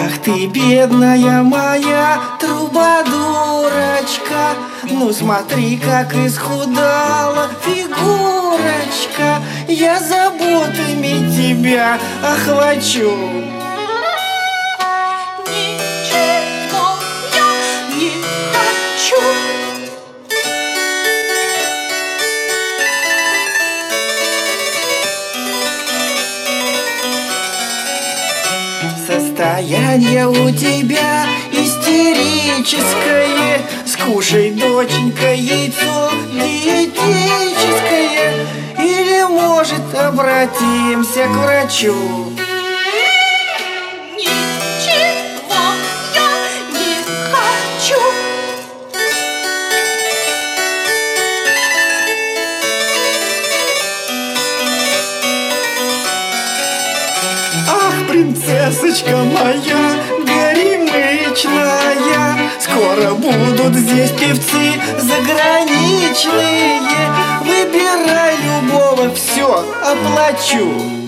Ах ты, бедная моя трубадурочка, ну смотри, как исхудала фигурочка. Я заботами тебя охвачу. Ничего я не хочу. Состояние у тебя истерическое. Скушай, доченька, яйцо диетическое. Или, может, обратимся к врачу. Ничего я не хочу. Ах, принцессочка моя горемычная, скоро будут здесь певцы заграничные. Выбирай любого, все оплачу.